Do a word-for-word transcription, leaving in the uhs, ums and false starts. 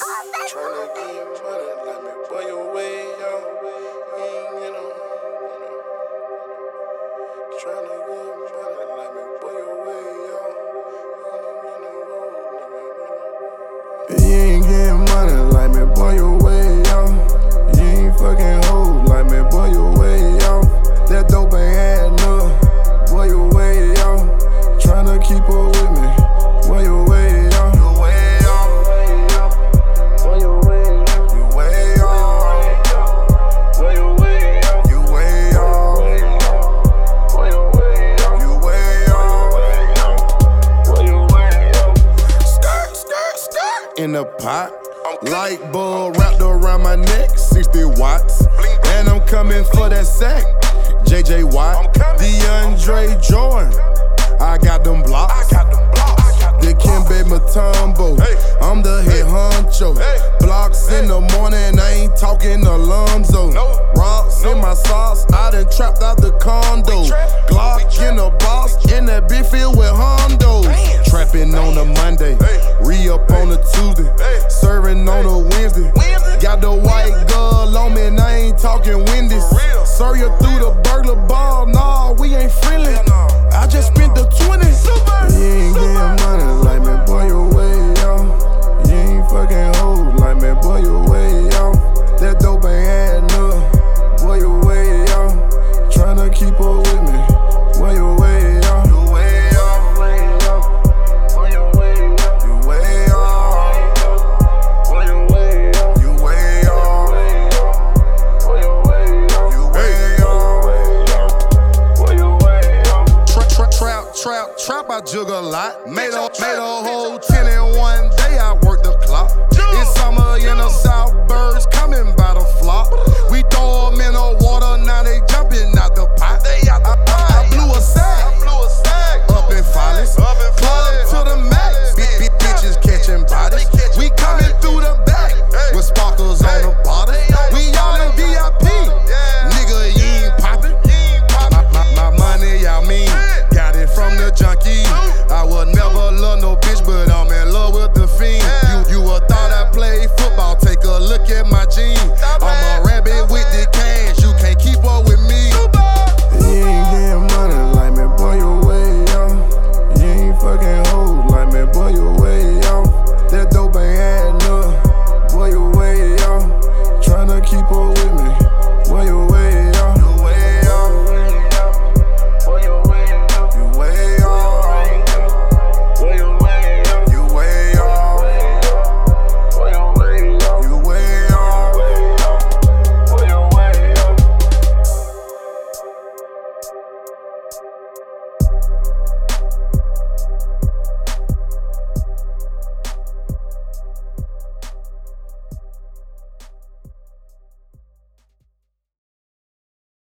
Tryna get your money like me, boy, your way out. You ain't get no. Tryna get your money like me, boy, your way out. You ain't getting money like me, boy, your way out. You ain't fucking hoes like me, boy, your way out. That dope ain't had enough, boy, your way out. Tryna keep up with me, boy, your way out. Your way out, boy, your way out. You way out, boy, your way out. You way out, boy, your way out. You way out, boy, your way out. Skirt, skirt, skirt in the pot. Light bulb wrapped around my neck, sixty watts. And I'm coming for that sack. J J Watt, DeAndre Jordan. I got them blocks. The Kimbe Mutombo. I'm the head honcho. Blocks in the morning, I ain't talking Alonzo. Rocks in my sauce, I done trapped out the condo. Glock in the box, in that bitch filled with Hondos. Trapping on a Monday, re-up on a Tuesday, serving on a Wednesday. Got the white girl on me and I ain't talking Wendy's. Serve you through the